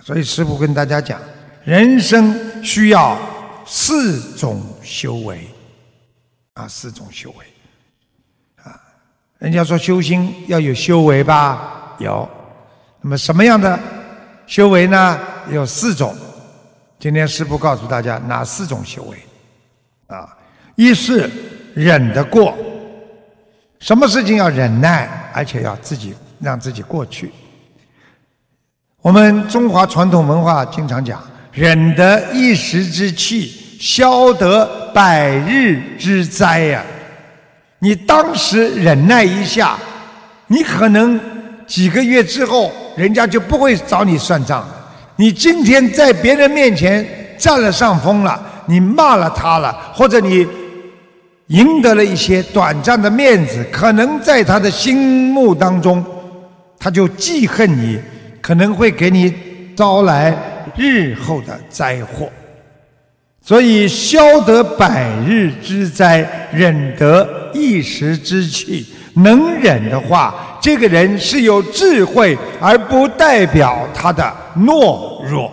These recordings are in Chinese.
所以师父跟大家讲，人生需要4种修为，4种修为人家说修心要有修为吧，有。那么什么样的修为呢？有4种。今天师父告诉大家哪4种修为一是忍得过，什么事情要忍耐，而且要让自己过去。我们中华传统文化经常讲，忍得一时之气，消得百日之灾呀。你当时忍耐一下，你可能几个月之后，人家就不会找你算账了。你今天在别人面前占了上风了，你骂了他了，或者你赢得了一些短暂的面子，可能在他的心目当中，他就记恨你，可能会给你招来日后的灾祸。所以消得百日之灾，忍得一时之气。能忍的话，这个人是有智慧，而不代表他的懦弱。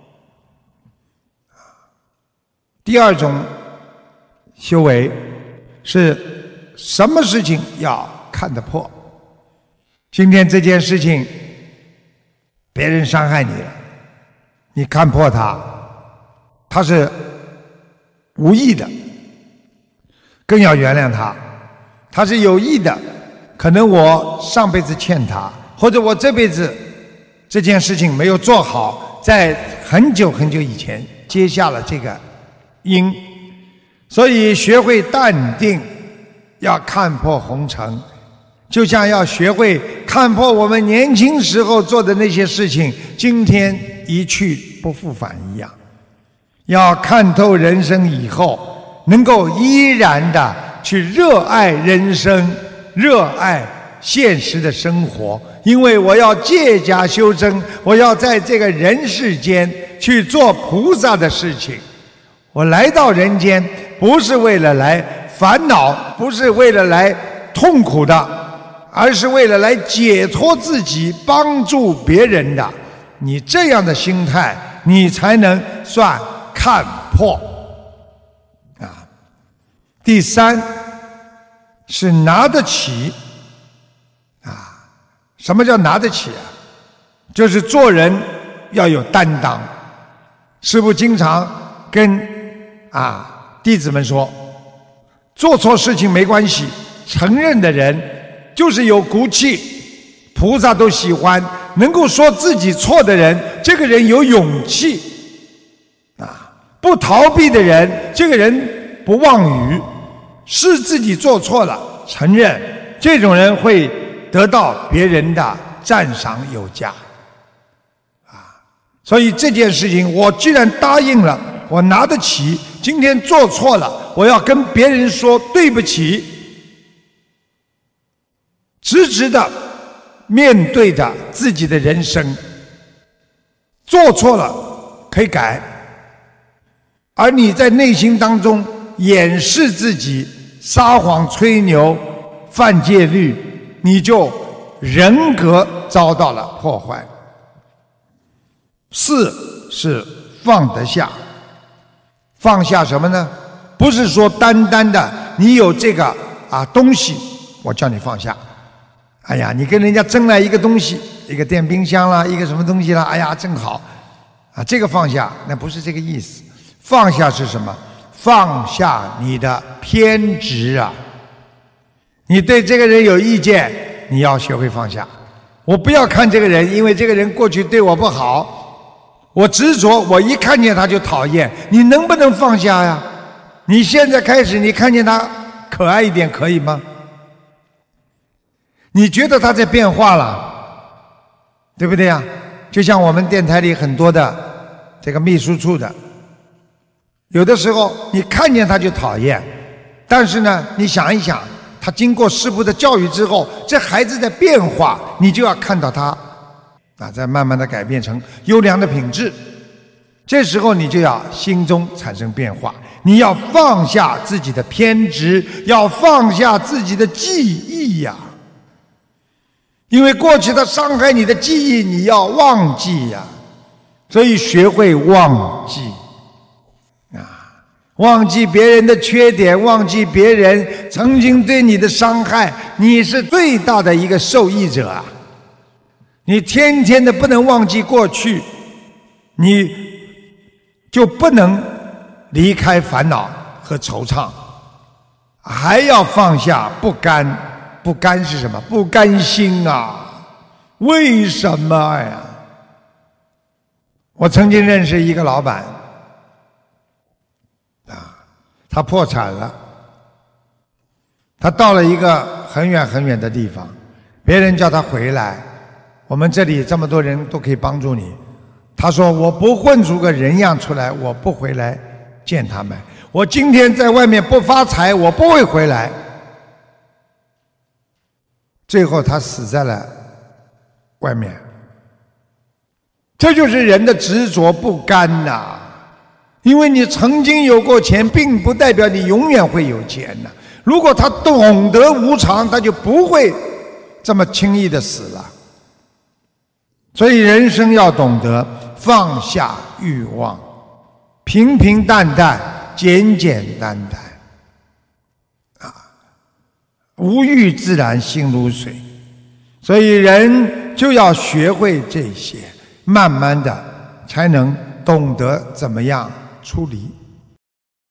第2种修为是什么事情要看得破。今天这件事情别人伤害你了，你看破他是无意的，更要原谅他是有意的，可能我上辈子欠他，或者我这辈子这件事情没有做好，在很久很久以前结下了这个因。所以学会淡定，要看破红尘，就像要学会看破我们年轻时候做的那些事情今天一去不复返一样。要看透人生以后，能够依然的去热爱人生，热爱现实的生活。因为我要借假修真，我要在这个人世间去做菩萨的事情。我来到人间不是为了来烦恼，不是为了来痛苦的，而是为了来解脱自己，帮助别人的。你这样的心态，你才能算看破第3是拿得起什么叫拿得起就是做人要有担当。师父经常跟弟子们说，做错事情没关系，承认的人就是有骨气，菩萨都喜欢。能够说自己错的人，这个人有勇气不逃避的人，这个人不妄语，是自己做错了承认，这种人会得到别人的赞赏有加所以这件事情我既然答应了，我拿得起，今天做错了，我要跟别人说对不起，直直的面对着自己的人生。做错了可以改，而你在内心当中掩饰自己，撒谎吹牛，犯戒律，你就人格遭到了破坏。4是放得下。放下什么呢？不是说单单的你有这个东西我叫你放下。哎呀，你跟人家争来一个东西，一个电冰箱啦，一个什么东西啦，哎呀正好这个放下，那不是这个意思。放下是什么？放下你的偏执你对这个人有意见，你要学会放下。我不要看这个人，因为这个人过去对我不好，我执着，我一看见他就讨厌。你能不能放下呀？你现在开始，你看见他可爱一点可以吗？你觉得他在变化了，对不对呀？就像我们电台里很多的这个秘书处的，有的时候你看见他就讨厌，但是呢，你想一想，他经过师父的教育之后，这孩子在变化，你就要看到他在慢慢的改变成优良的品质。这时候你就要心中产生变化，你要放下自己的偏执，要放下自己的记忆因为过去他伤害你的记忆，你要忘记所以学会忘记忘记别人的缺点，忘记别人曾经对你的伤害，你是最大的一个受益者啊！你天天的不能忘记过去，你就不能离开烦恼和惆怅，还要放下不甘。不甘是什么？不甘心啊！为什么呀？我曾经认识一个老板他破产了，他到了一个很远很远的地方，别人叫他回来，我们这里这么多人都可以帮助你。他说我不混出个人样出来，我不回来见他们。我今天在外面不发财，我不会回来。最后他死在了外面。这就是人的执着不甘呐！因为你曾经有过钱，并不代表你永远会有钱呐。如果他懂得无常，他就不会这么轻易的死了。所以人生要懂得放下欲望，平平淡淡，简简单单，无欲自然心如水。所以人就要学会这些，慢慢的才能懂得怎么样出离。